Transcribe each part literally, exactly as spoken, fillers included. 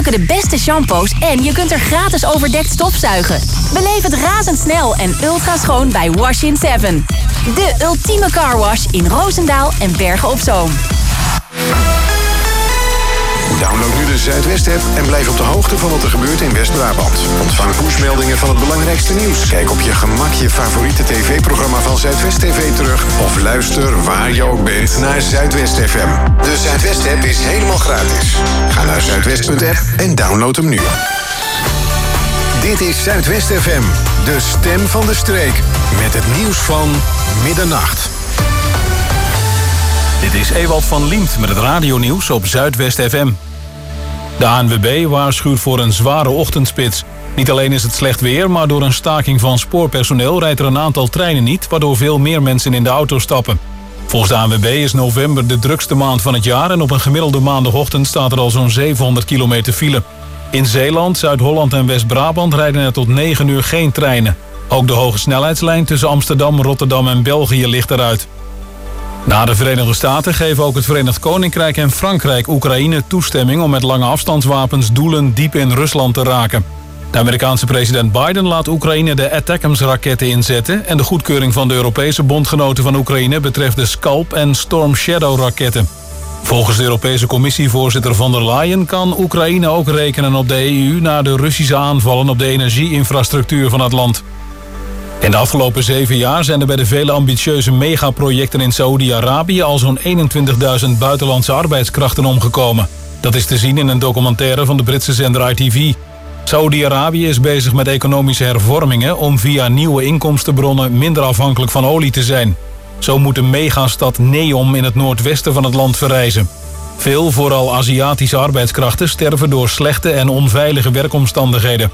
ruiken de beste shampoos en je kunt er gratis overdekt stofzuigen. Beleef het razendsnel en ultra schoon bij Wash in seven. De ultieme carwash in Roosendaal en Bergen op Zoom. Download nu de Zuidwest-app en blijf op de hoogte van wat er gebeurt in West-Brabant. Ontvang pushmeldingen van het belangrijkste nieuws. Kijk op je gemak je favoriete tv-programma van Zuidwest T V terug. Of luister waar je ook bent naar Zuidwest F M. De Zuidwest-app is helemaal gratis. Ga naar zuidwest punt app en download hem nu. Dit is Zuidwest F M, de stem van de streek. Met het nieuws van middernacht. Dit is Ewald van Liemt met het radionieuws op Zuidwest F M. De A N W B waarschuwt voor een zware ochtendspits. Niet alleen is het slecht weer, maar door een staking van spoorpersoneel rijdt er een aantal treinen niet, waardoor veel meer mensen in de auto stappen. Volgens de A N W B is november de drukste maand van het jaar en op een gemiddelde maandagochtend staat er al zo'n zevenhonderd kilometer file. In Zeeland, Zuid-Holland en West-Brabant rijden er tot negen uur geen treinen. Ook de hoge snelheidslijn tussen Amsterdam, Rotterdam en België ligt eruit. Na de Verenigde Staten geven ook het Verenigd Koninkrijk en Frankrijk Oekraïne toestemming om met lange afstandswapens doelen diep in Rusland te raken. De Amerikaanse president Biden laat Oekraïne de ATACMS-raketten inzetten en de goedkeuring van de Europese bondgenoten van Oekraïne betreft de Scalp en Storm Shadow-raketten. Volgens de Europese Commissievoorzitter von der Leyen kan Oekraïne ook rekenen op de E U na de Russische aanvallen op de energieinfrastructuur van het land. In de afgelopen zeven jaar zijn er bij de vele ambitieuze megaprojecten in Saoedi-Arabië al zo'n eenentwintigduizend buitenlandse arbeidskrachten omgekomen. Dat is te zien in een documentaire van de Britse zender I T V. Saoedi-Arabië is bezig met economische hervormingen om via nieuwe inkomstenbronnen minder afhankelijk van olie te zijn. Zo moet de megastad Neom in het noordwesten van het land verrijzen. Veel, vooral Aziatische arbeidskrachten, sterven door slechte en onveilige werkomstandigheden.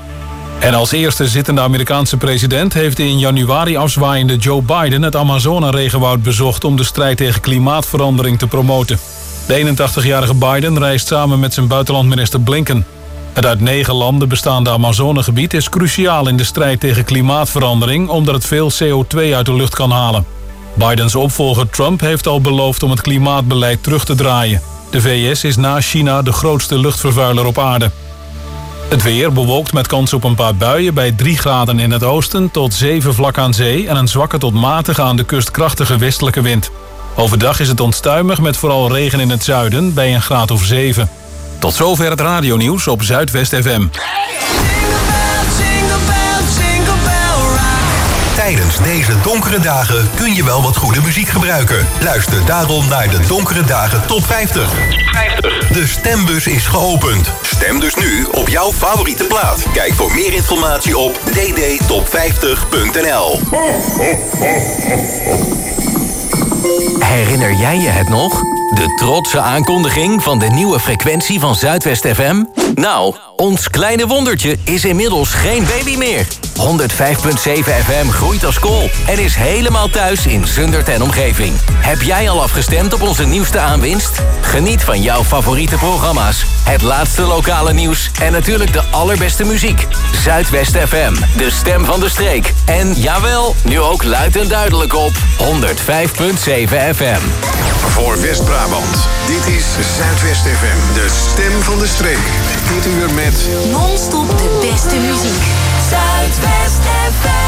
En als eerste zittende Amerikaanse president heeft de in januari afzwaaiende Joe Biden het Amazone-regenwoud bezocht om de strijd tegen klimaatverandering te promoten. De eenentachtigjarige Biden reist samen met zijn buitenlandminister Blinken. Het uit negen landen bestaande Amazonegebied is cruciaal in de strijd tegen klimaatverandering omdat het veel C O twee uit de lucht kan halen. Bidens opvolger Trump heeft al beloofd om het klimaatbeleid terug te draaien. De V S is na China de grootste luchtvervuiler op aarde. Het weer bewolkt met kans op een paar buien bij drie graden in het oosten tot zeven vlak aan zee en een zwakke tot matige aan de kust krachtige westelijke wind. Overdag is het onstuimig met vooral regen in het zuiden bij een graad of zeven. Tot zover het radionieuws op Zuidwest F M. Tijdens deze donkere dagen kun je wel wat goede muziek gebruiken. Luister daarom naar de Donkere Dagen Top vijftig. De stembus is geopend. Stem dus nu op jouw favoriete plaat. Kijk voor meer informatie op d d top vijftig punt n l. Herinner jij je het nog? De trotse aankondiging van de nieuwe frequentie van Zuidwest F M? Nou, ons kleine wondertje is inmiddels geen baby meer. honderdvijf komma zeven F M groeit als kool en is helemaal thuis in Zundert en omgeving. Heb jij al afgestemd op onze nieuwste aanwinst? Geniet van jouw favoriete programma's, het laatste lokale nieuws en natuurlijk de allerbeste muziek. Zuidwest F M, de stem van de streek. En jawel, nu ook luid en duidelijk op honderdvijf komma zeven F M. Voor West-Brabant, dit is Zuidwest F M, de stem van de streek. Dit uur met Non-stop de beste muziek. Zuidwest F M.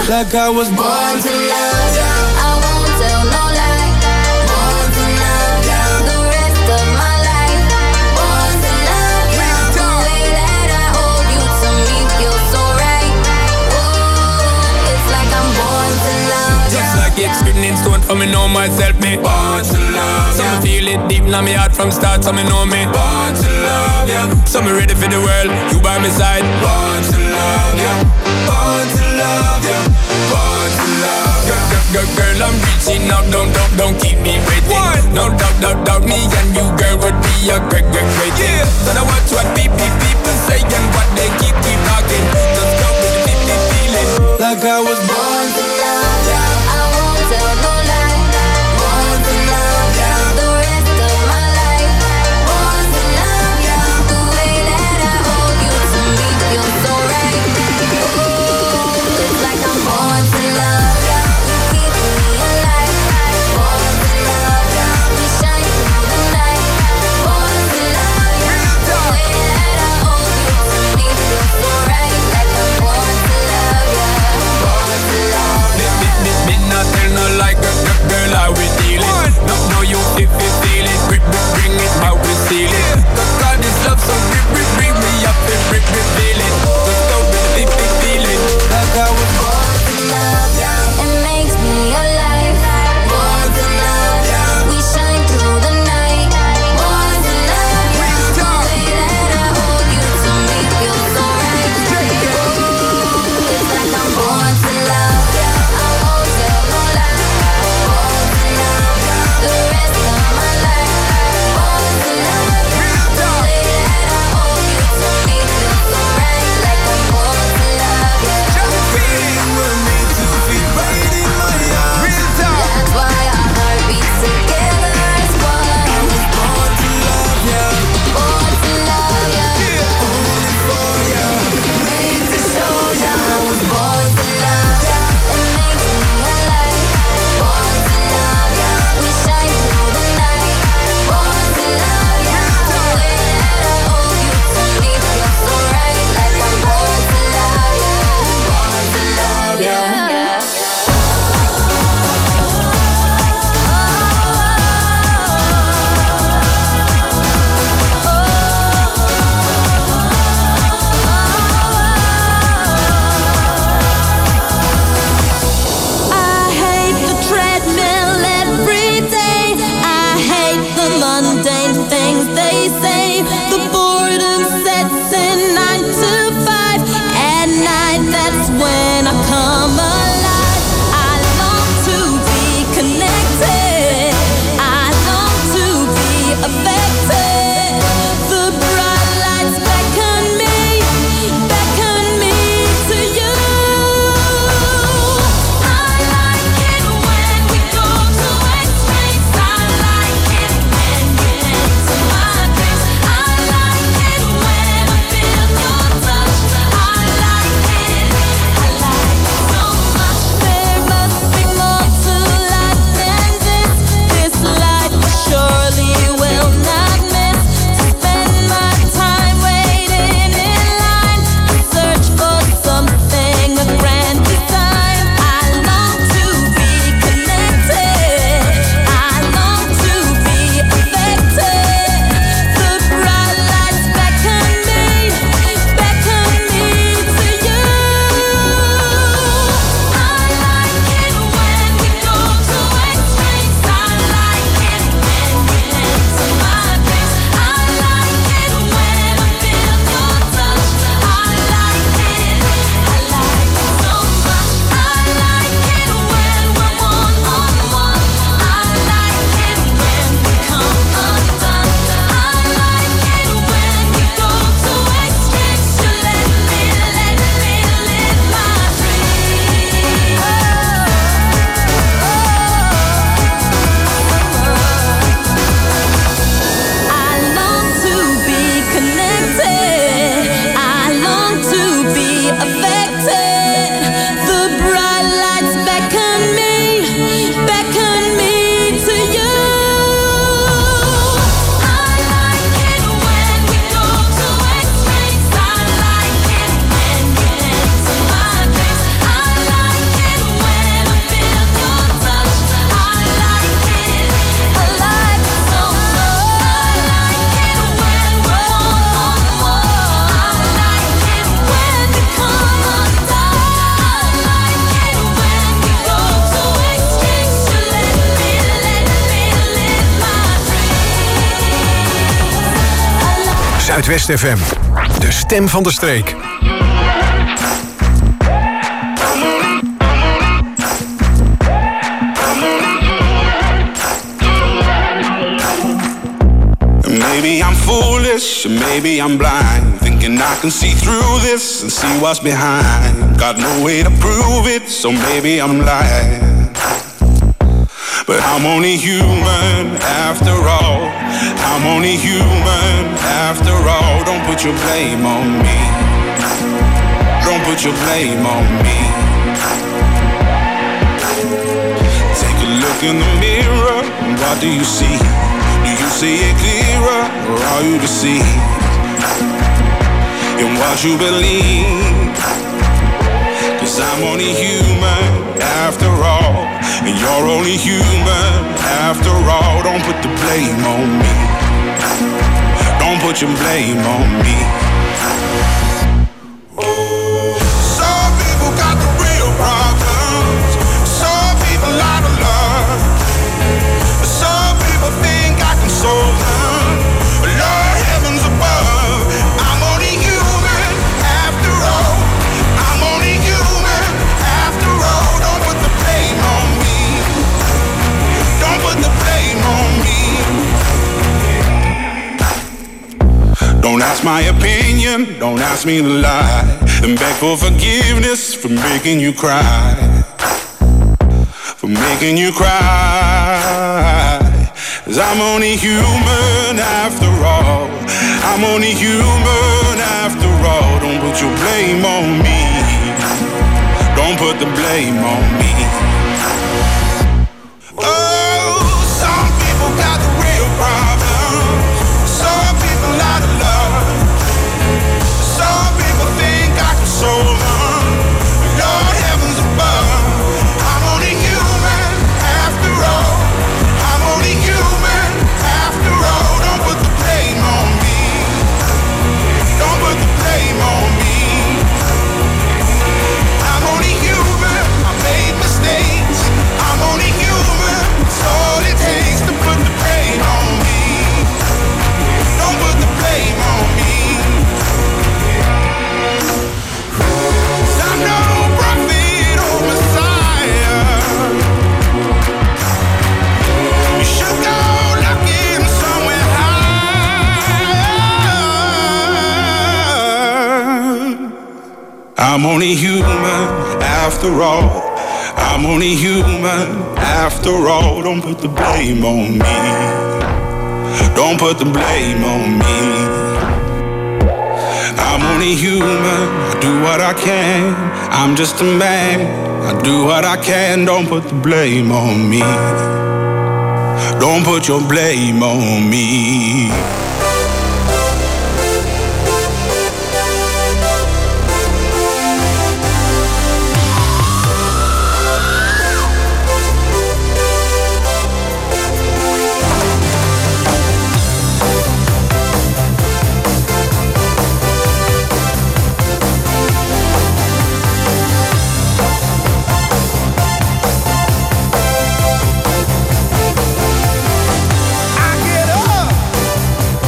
like I was born to love ya. I won't tell no lie. Born to love ya. The rest of my life. Born to love ya. The way that I hold you to me feels so right. Ooh, it's like I'm born to love ya. Just like it's written in stone for me know myself, me born to love ya. So me feel it deep in my heart from start, so me know me born to love ya. So me ready for the world, you by my side. Born to love ya. Born to love ya. Born to love ya. Girl, girl, girl, I'm reaching out, don't, don't, don't keep me waiting. What? No doubt, doubt, doubt, me and you, girl, would be a great, great, great thing. Yeah. So now watch what people, people say and what they keep, keep talking. Just go with the deep, deep feeling. Like I was born to love ya. I won't tell no lie. Born to love ya. The rest of my life. Born to love ya. The way that I hold you to me feels so right. Ooh, it's like I'm born to love ya. You keep me alive. Born to love ya. We shine Zuidwest F M. De stem van de streek. Maybe I'm foolish, maybe I'm blind, thinking I can see through this and see what's behind. Got no way to prove it, so maybe I'm lying. But I'm only human after all. I'm only human after all. Don't put your blame on me. Don't put your blame on me. Take a look in the mirror, what do you see? Do you see it clearer, or are you deceived in what you believe? Cause I'm only human after all, and you're only human after all. Don't put the blame on me. Don't put your blame on me. Some people got the real problems. Some people out of love. Some people think I can solve them. Lord, heavens above, I'm only human after all. I'm only human after all. Don't put the blame on me. Don't put the blame on me. Don't ask my opinion, don't ask me to lie, and beg for forgiveness for making you cry. For making you cry. Cause I'm only human after all. I'm only human after all. Don't put your blame on me. Don't put the blame on me. Oh, some people got the real problems. Some people out of love. Some people think I can solve them. Lord, heavens above, I'm only human after all. I'm only human after all. Don't put the blame on me. Don't put the blame on me. I'm only human. I made mistakes. I'm only human. It's all it takes to put the blame on me. Don't put the blame on me. 'Cause I'm no prophet or Messiah. You should go looking somewhere high. I'm only human after all. I'm only human after all. Don't put the blame on me. Don't put the blame on me. I'm only human. I do what I can. I'm just a man. I do what I can. Don't put the blame on me. Don't put your blame on me. I get up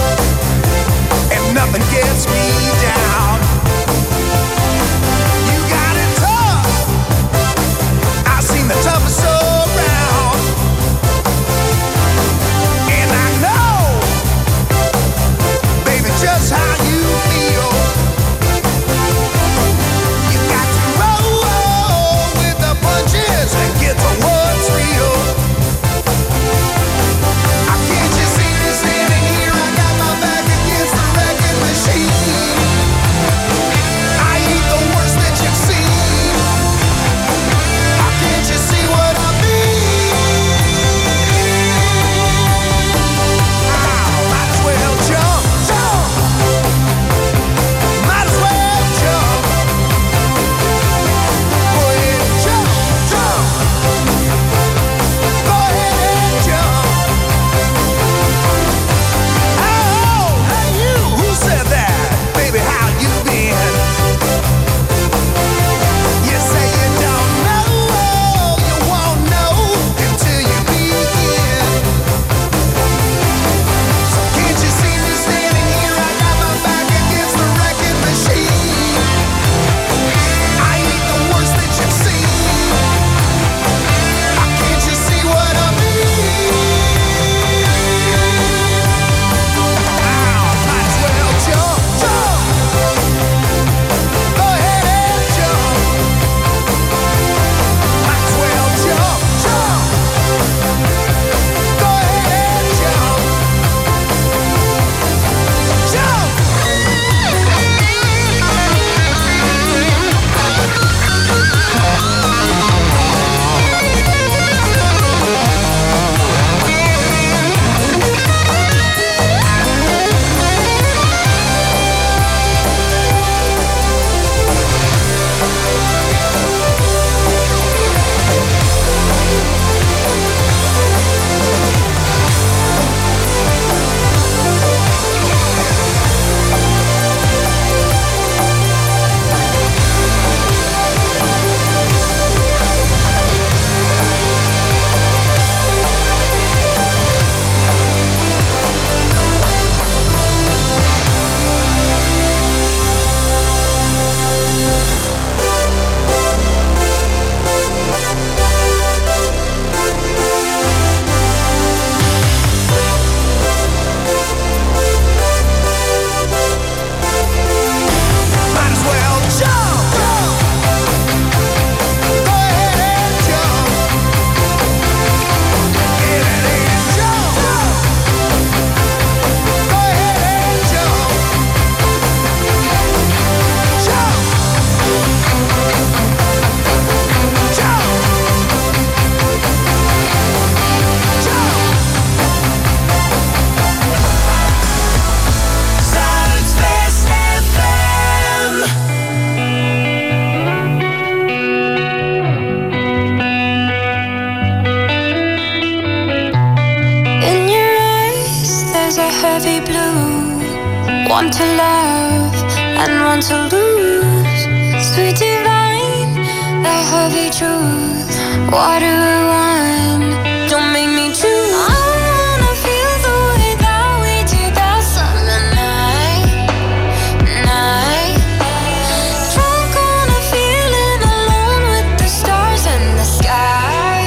a heavy blue. One to love and one to lose. Sweet divine, the heavy truth. What do I want? Don't make me choose. I wanna feel the way that we did that summer night, night. Drunk on a feeling alone with the stars in the sky.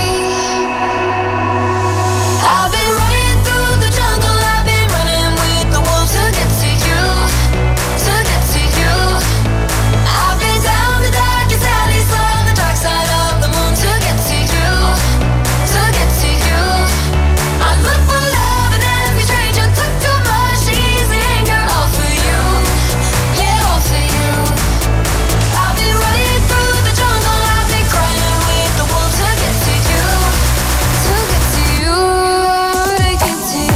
I've been running through the jungle, I've been running with the wolves to get to you, to get to you. I've been down the darkest alleys, on the dark side of the moon to get to you, to get to you. I look for love in every stranger, took too much easy anger, all for you, yeah, all for you. I've been running through the jungle, I've been crying with the wolves to get to you, to get to you, to get to you.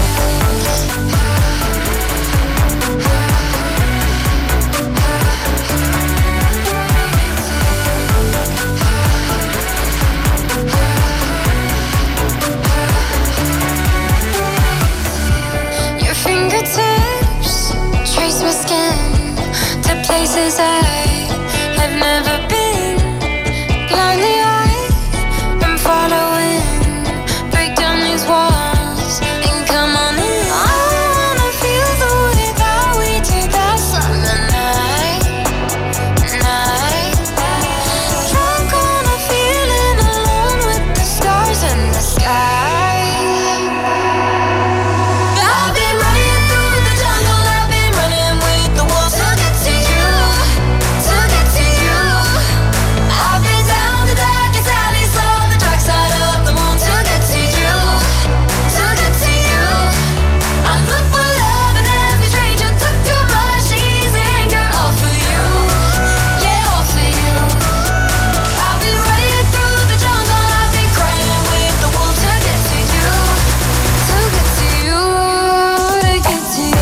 Your fingertips trace my skin to places I have never been. Blindly eyed, I'm following. Break down these walls and come on in. I wanna feel the way that we did that summer night, night. Drunk on a feeling alone with the stars in the sky. I've been running through the jungle, I've been running with the wolves to get to you, to get to you. I've been down the darkest alleys, on the dark side of the moon to get to you, to get to you. I look for love in every stranger, took too much easy anger, all for you, yeah, all for you. I've been running through the jungle, I've been crying with the wolves to get to you, to get to you, to get to you.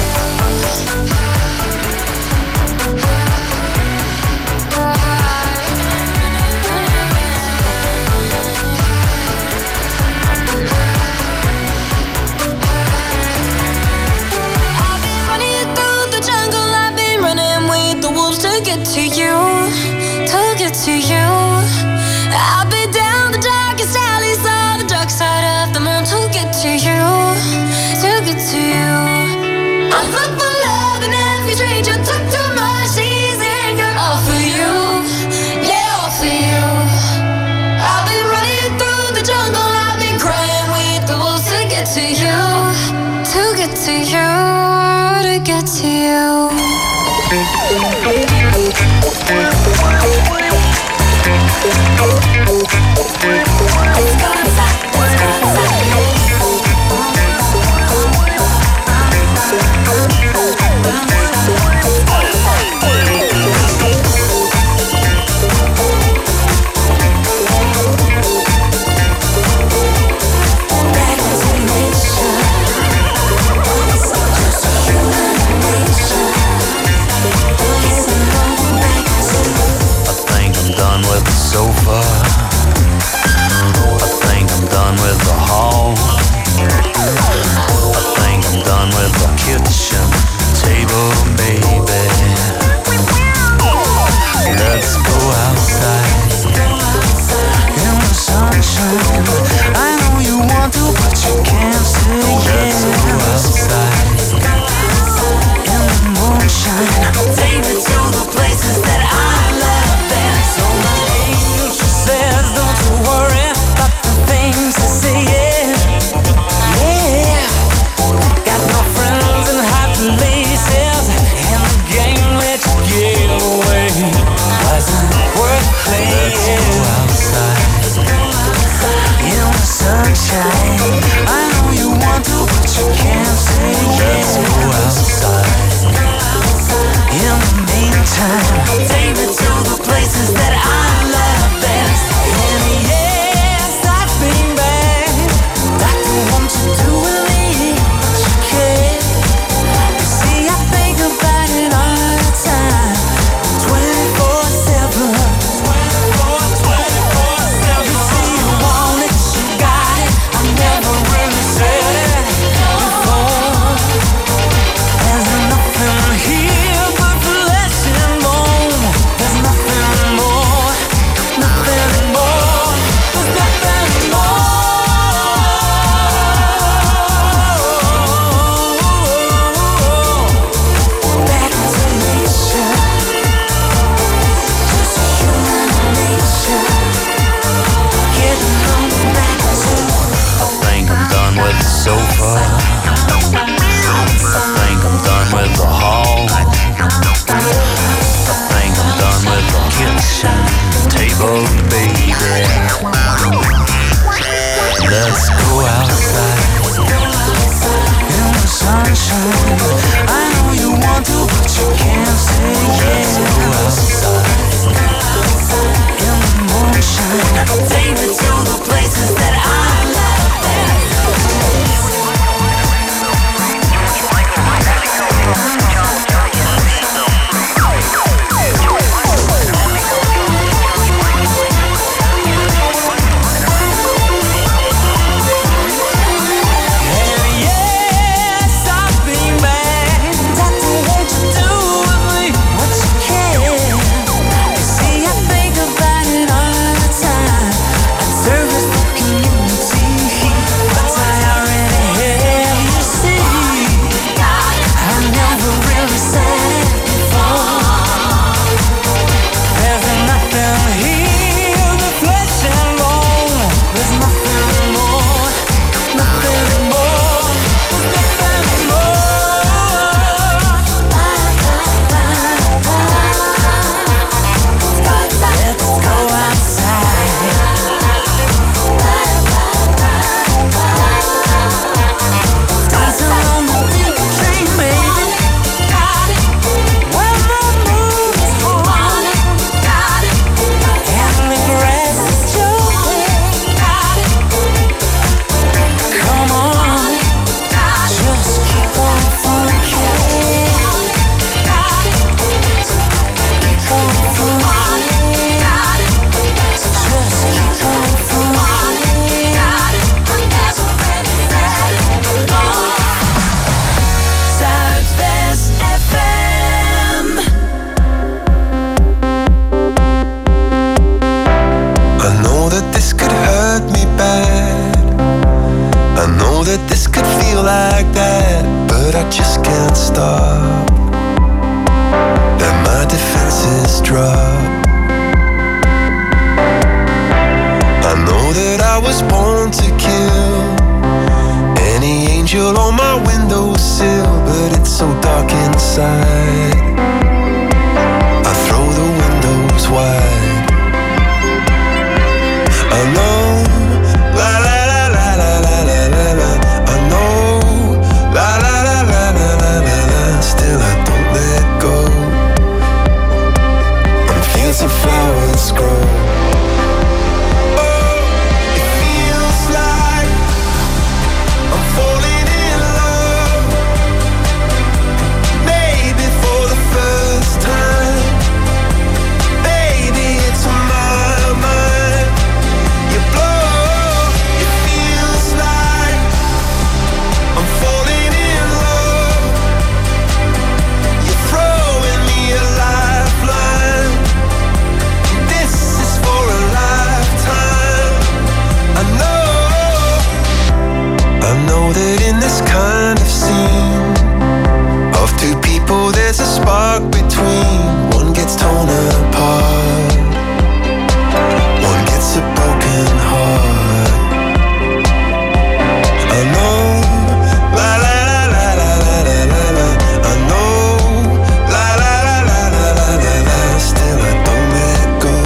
I've been running through the jungle, I've been running with the wolves to get to you, to get to you. I've been down the darkest alleys, on the dark side of the moon to get to you, to get to you. I look for love in every stranger, took too much easy anger, all for you, yeah, all for you. I've been running through the jungle, I've been crying with the wolves to get to you, to get to you, to get to Sofa. I think I'm done with the hall. I think I'm done with the kitchen table, baby. Let's go outside in the sunshine. I know you want to, but you can't say yes. Let's go outside in the moonshine. Take me to the places that I love best. So she says, don't you worry about the things I say, yeah, yeah. Got no friends in high places, and the game let you get away wasn't worth playing. Let's go outside in the sunshine. I know you want to, but you can't say yes. Let's go outside in the meantime. Take me to the places that I love best. And yes, I've been bad. I don't want you to believe, but you can't. You see, I think about it all the time, twenty-four seven. twenty-four, twenty-four seven. You see, you want it, you got it. I never really said it before. so dark inside. I throw the windows wide. Alone, la la la la la la la la la. I know, la la la la la la la la. Still I don't let go. On fields of flowers grow. That in this kind of scene of two people there's a spark between. One gets torn apart, one gets a broken heart. Alone, la la la la la la la la la. I know, la la la la la la la la. Still I don't let go.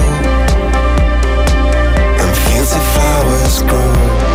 And fields of flowers grow.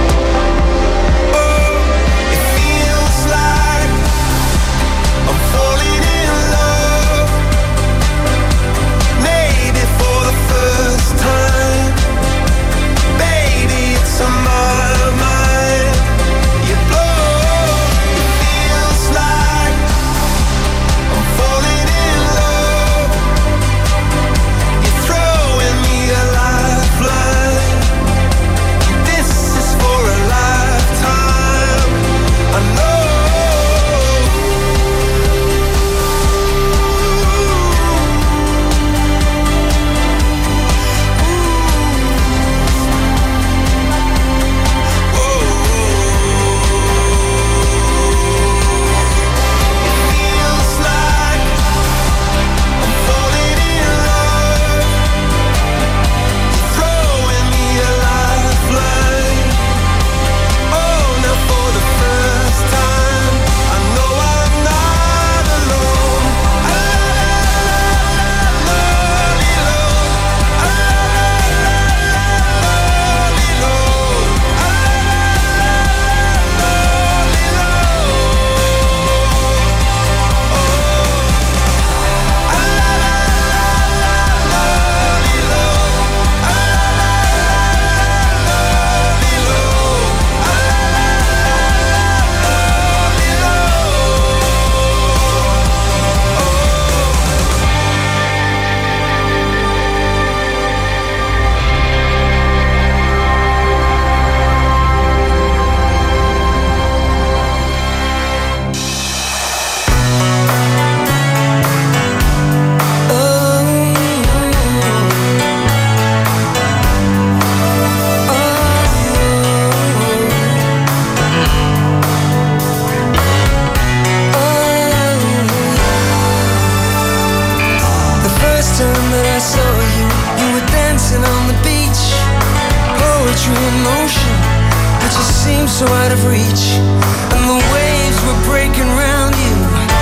So out of reach, and the waves were breaking round you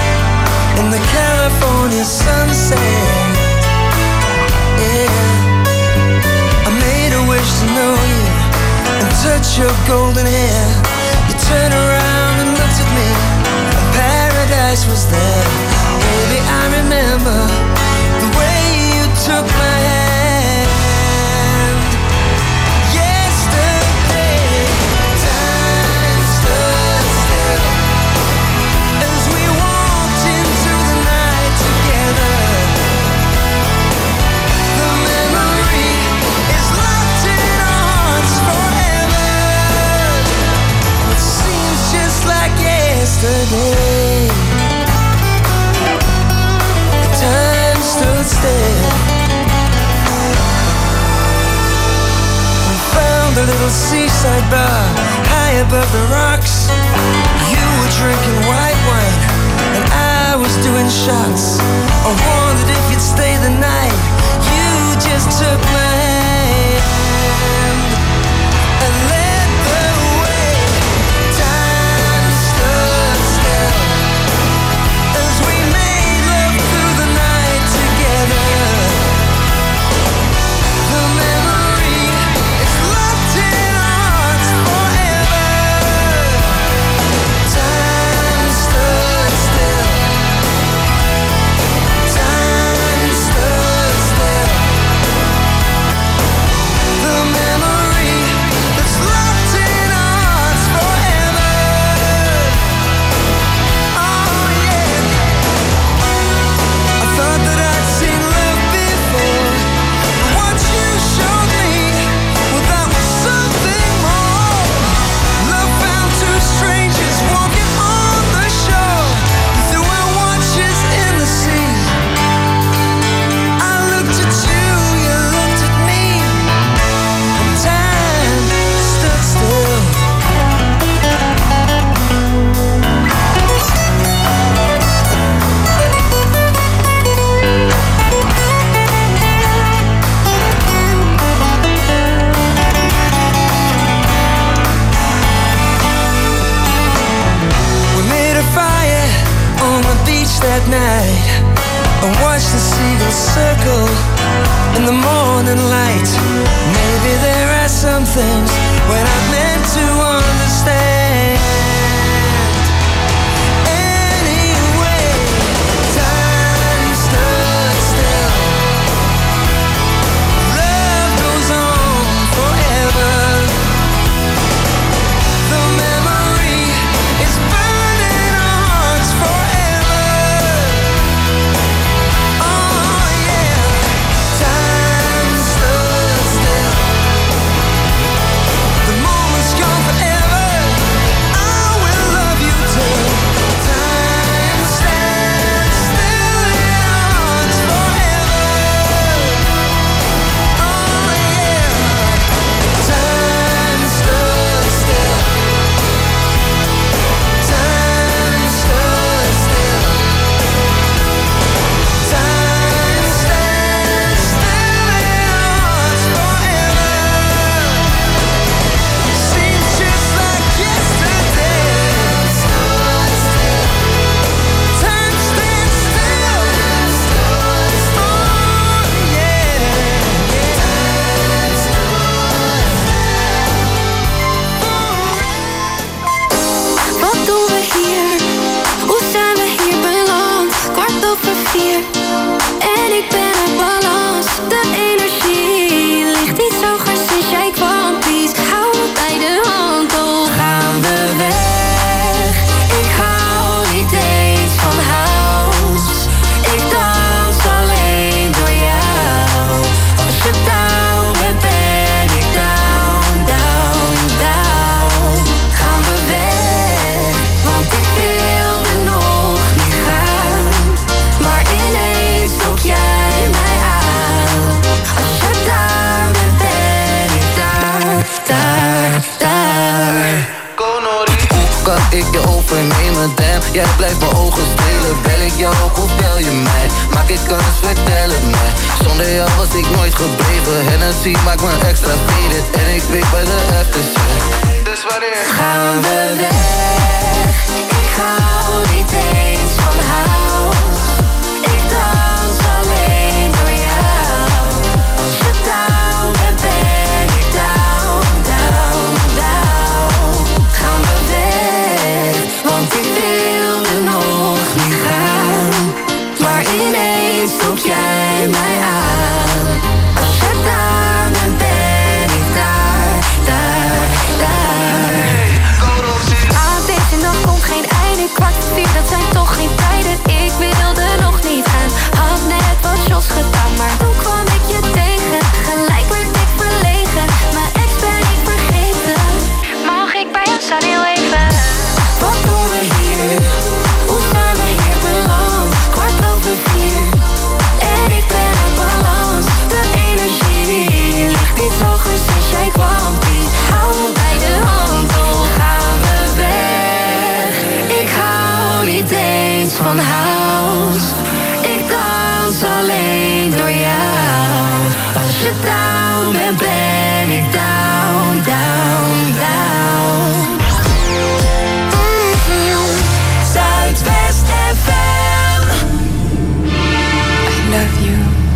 in the California sunset. Yeah, I made a wish to know you and touch your golden hair. You turned around and looked at me, and paradise was there. Baby, I remember the way you took my hand. Yesterday, time stood still. We found a little seaside bar high above the rocks. You were drinking white wine and I was doing shots. I wondered if you'd stay the night. You just took my hand and led the way. Time stood still. beach that night and watch the seagulls circle in the morning light. Maybe there are some things we're not meant to understand. Anyway, time stood still. Love goes on forever. The memory is burning our hearts forever. Oh yeah, time stood still. The moment's gone forever. I will love you till time stands still in our hearts forever. Oh yeah, time stood still. Time stood still. Time stands still in our hearts forever. Seems just like yesterday. Stood still. Time stands still. Oh yeah, time stood Wat doen we hier? Hoe zijn we hier beland? Kwart over vier en ik ben op balans. De energie ligt iets hoger sinds jij kwam. Please, hou me bij de hand. Oh, gaan we weg? Ik hou niet eens van house. Ik dans alleen door jou. Als je down bent, ben ik down, down, down. Gaan we weg? Want ik wilde nog niet gaan. Maar ineens trok jij mij aan. Als je daar bent, ben ik daar, daar, daar. Hoe kan ik je overnemen, damn? Jij blijft mijn ogen stelen. Bel ik jou ook of bel je mij? Maak ik kans, vertel het mij. Zonder jou was ik nooit gebleven. Hennessy maakt me extra faded. En ik weet bij de aftershit. Dus wanneer Gaan we weg? Ik hou niet eens van house. Ik dans alleen door jou. Als je down bent, ben ik down, down, down. Gaan we weg? Want ik wilde nog niet gaan. Maar ineens trok jij mij aan. Als je daar bent, ben ik daar, daar, daar. Aan deze nacht komt geen einde. Kwart voor vier, dat zijn toch geen tijden. Ik wilde nog niet gaan. Had net wat shots gedaan, maar toen kwam ik je tegen. Gelijk werd ik verlegen. Mijn ex ben ik vergeten. Mag ik bij jou staan heel even? Wat doen we hier? Hoe zijn we hier beland? Kwart over vier en ik ben op balans. De energie ligt iets hoger sinds jij kwam. Please, hou me bij de hand. Oh, gaan we weg? Ik hou niet eens van house. Ik dans alleen door jou. Als je down bent, ben ik down, down, down. Mhm. Zuidwest F M. I love you.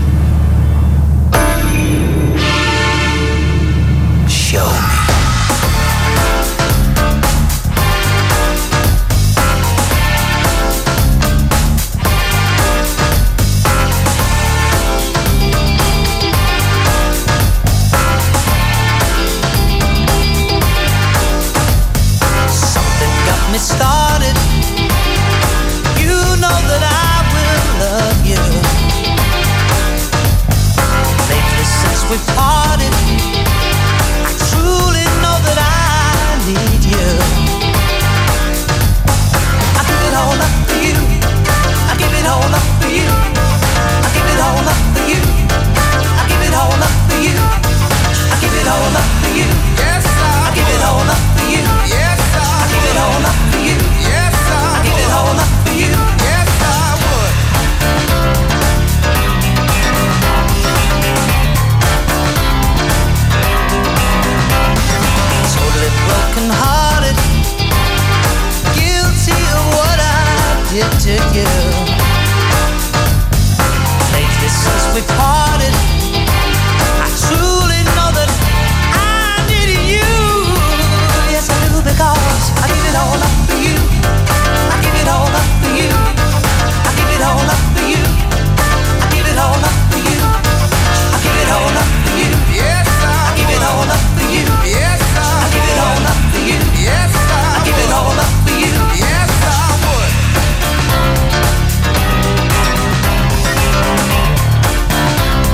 show me? you. Lately since we parted, I truly know that I needed you. Yes, I do, because I give it all up for you. I give it all up for you. I give it all up for you. I give it all up for you. I give it all up for you. Yes, I give it all up for you. Yes, I give it all up for you. Yes, I give it all up for you. Yes, I would.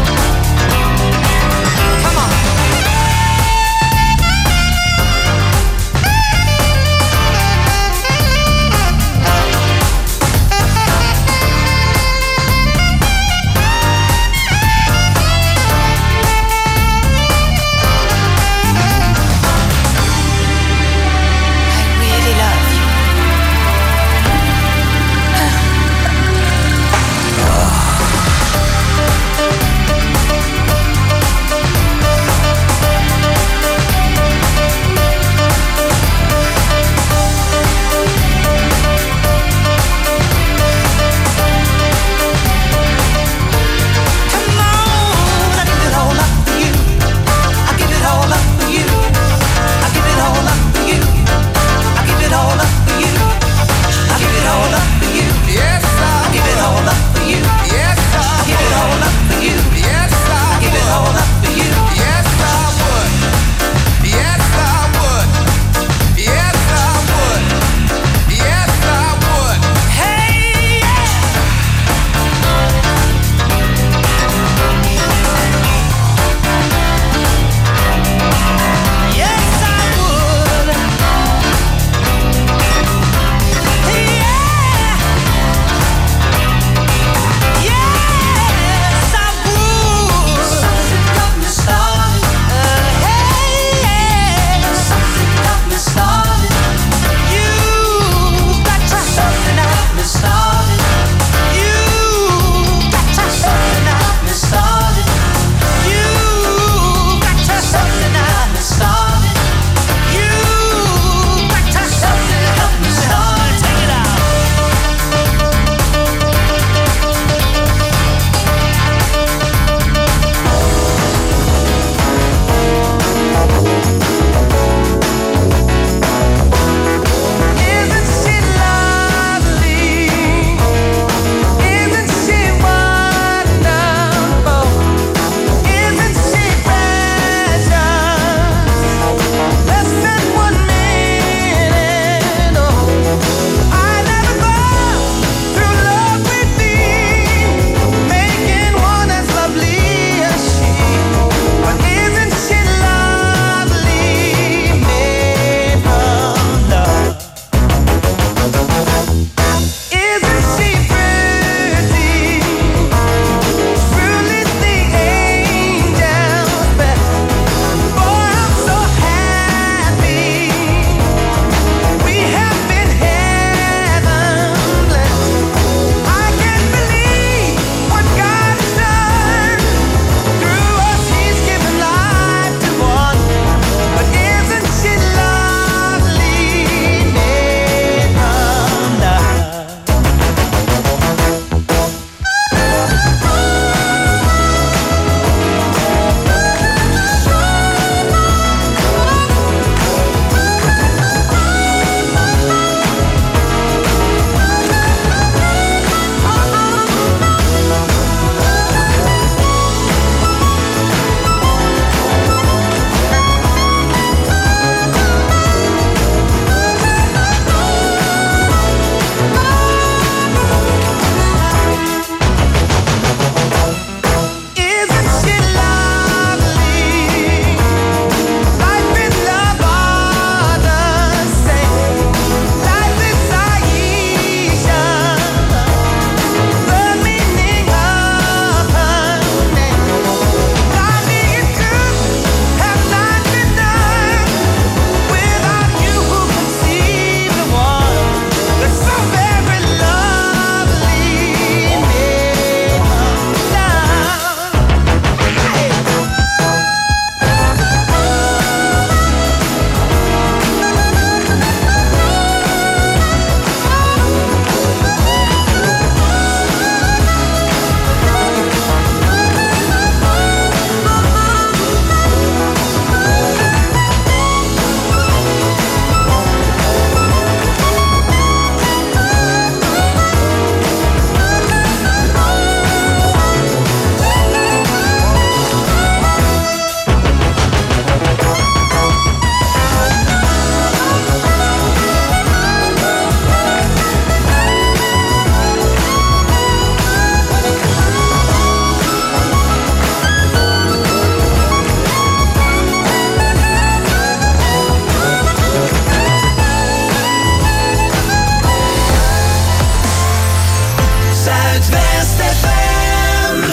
Zuidwest F M.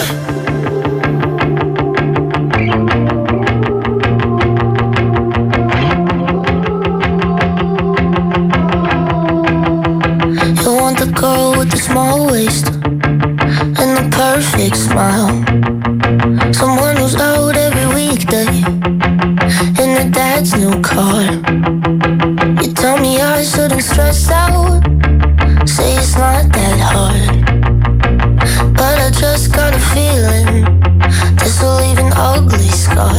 You want the girl with the small waist and the perfect smile. Someone who's out every weekday in their dad's new car. You tell me I shouldn't stress out, say it's not that hard. But I just got a feeling this will leave an ugly scar.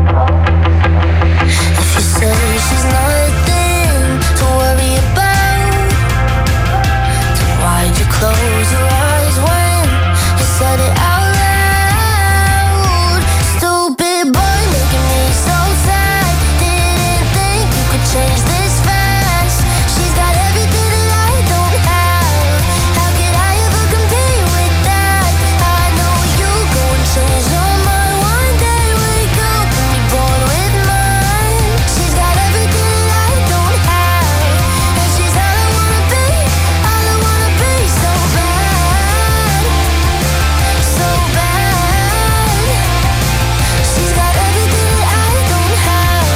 If you say she's nothing to worry about, then why'd you close your eyes when you said it out loud? Stupid boy making me so sad. Didn't think you could change this fast. She's got everything that I don't have. How could I ever compete with that? I know you go and change your mind one day. Wake up and be born with mine. She's got everything that I don't have, and she's all I wanna be, all I wanna be. So bad, so bad. She's got everything that I don't have.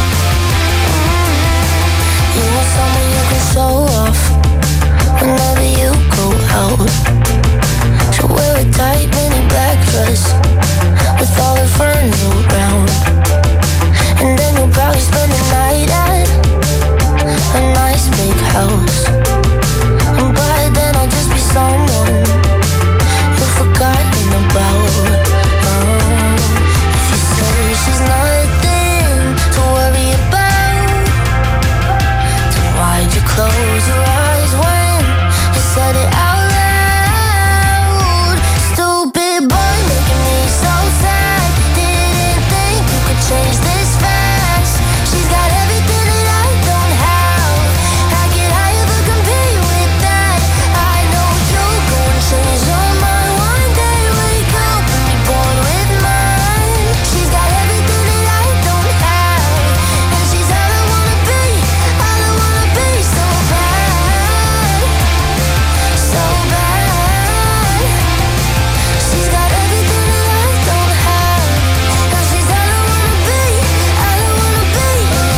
You want someone you can show off whenever you go out. She'll wear a tight mini black dress with all her friends around, and then you'll probably spend the night at a nice big house. And by then I'll just be someone you've forgotten about. Oh, if you say she's nothing to worry about, then why'd you close your eyes when you said it out loud? Stupid boy making me so sad. Didn't think you could change this fast. She's got everything that I don't have. How could I ever compete with that? I know you'll go and change your mind one day. Wake up and be born with mine. She's got everything that I don't have, and she's all I wanna be, all I wanna be. So bad, so bad. She's got everything that I don't have, and she's all I wanna be, all I wanna be.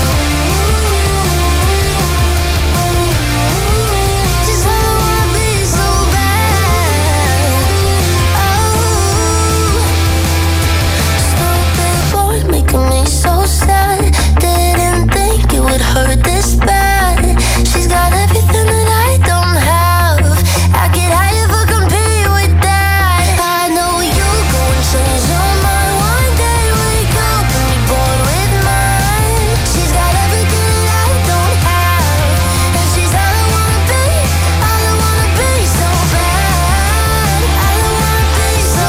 She's all I wanna be, so bad. Oh, stupid boy making me so sad. Didn't think it would hurt this bad. She's got everything that I don't have. How could I ever compete with that? I know you'll go and change your mind one day. Wake up and be born with mine. She's got everything that I don't have, and she's all I wanna be, all I wanna be. So bad, all I wanna be. So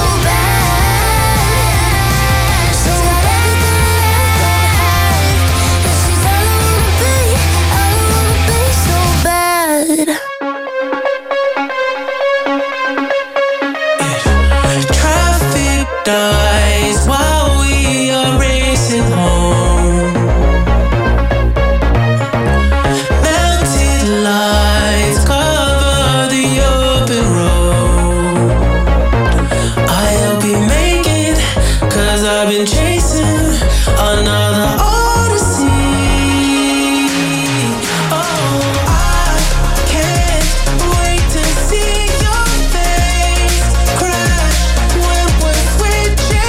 bad. She's got everything that I don't have, and she's all I wanna be, all I wanna be. So bad. Traffic dies while we are racing home. Melted lights cover the open road. I hope you make it, 'cause I've been chasing another odyssey. Oh, I can't wait to see your face crash when we're switching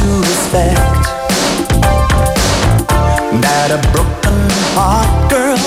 to respect that a broken heart girl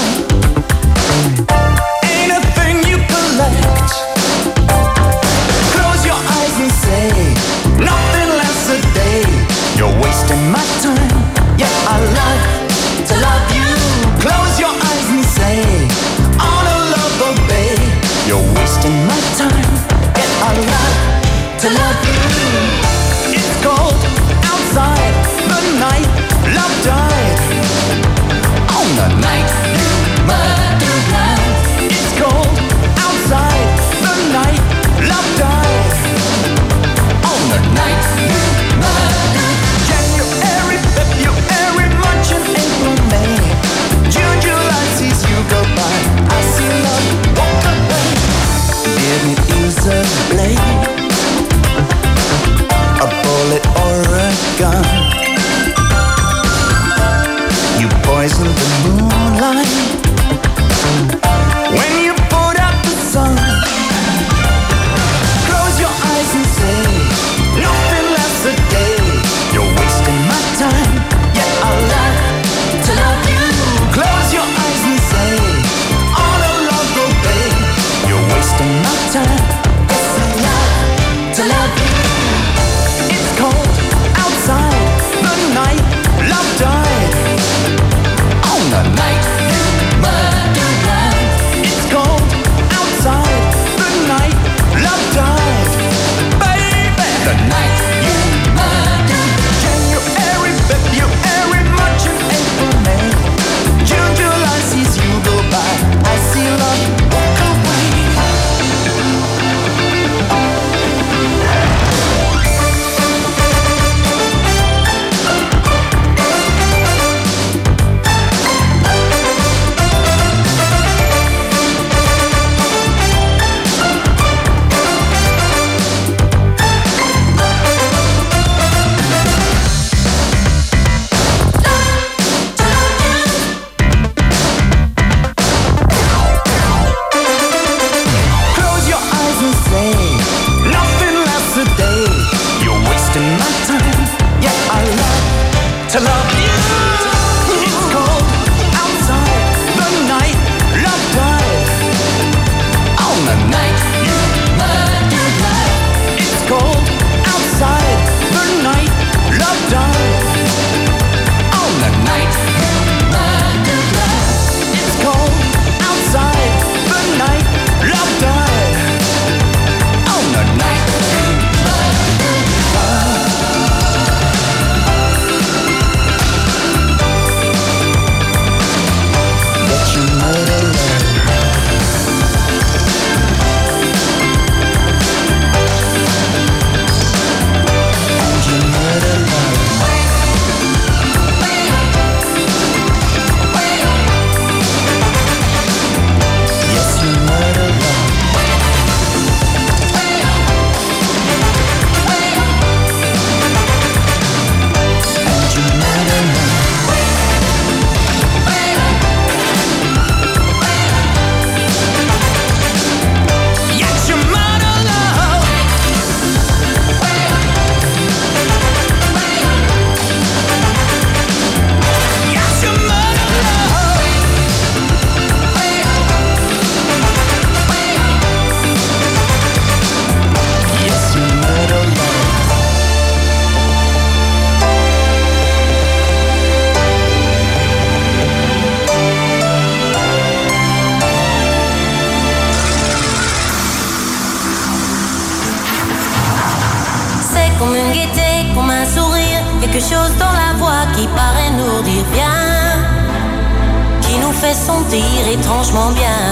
ain't a thing you collect. Close your eyes and say nothing lasts a day. You're wasting my time. Yeah, I love to love you. Close your eyes and say all the love obey. You're wasting my time. Yeah, I love to love you. It's cold outside the night. Love died on the night you murdered love. It's cold outside the night. Love died on the night you murdered. January, February, March and April, May. June, July sees you go by. I see love walk away. Give me either blade, a bullet or a gun. You poison the moonlight when you put out the sun. Close your eyes and say nothing lasts a day. You're wasting my time. Yeah, I love to love you. Close your eyes and say all the love obey. You're wasting my time. Yes, I love to love you. It's cold outside the night. Love died on the night you murdered love. It's cold outside the night. Love died, baby. The night you murdered. January, February, March and April, May. June, July sees you go by. I see love walk away. Close your eyes and say nothing lasts a day. You're wasting my time. Yeah, I love to love you. It's cold outside the night. Love died on the night you murdered love. It's cold outside the night. Love died on the night you murdered love. It's cold outside the night. Love died on the night you murdered love. That you murdered love. And you murdered love. Yes, you murdered love. And you murdered love. Yes, you murdered love. Yes, you murdered love. Yes, you murdered love. C'est comme une gaieté, comme un sourire, quelque chose dans la voix qui paraît nous dire bien, qui nous fait sentir étrangement bien.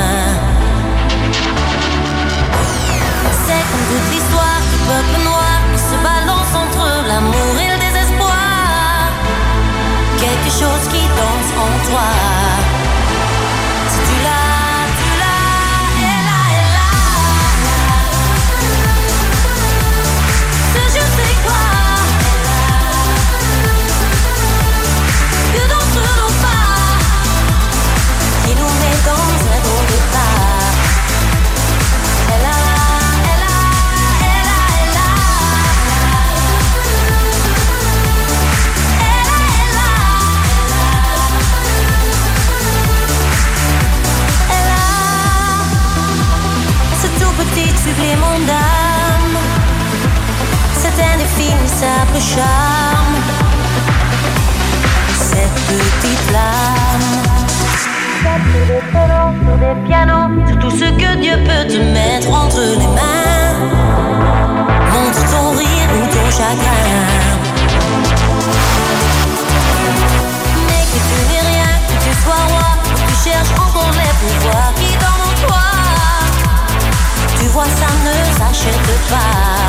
C'est comme toute l'histoire du peuple noir qui se balance entre l'amour et le désespoir, quelque chose qui danse en toi. Si tu l'as, tu l'as, elle a, elle a. Ce je sais quoi, que d'entre nos pas, qui nous met dans un drôle de pas. Elle a, elle a, elle a, elle a. et mon âme. C'est indéfinissable charme. Cette petite flamme. Sur des violons, sur des pianos, sur tout ce que Dieu peut te mettre entre les mains. Montre ton rire ou ton chagrin. Mais que tu n'es rien, que tu sois roi, que tu cherches encore les pouvoirs qui dorment en toi. Tu vois, ça ne s'achète pas.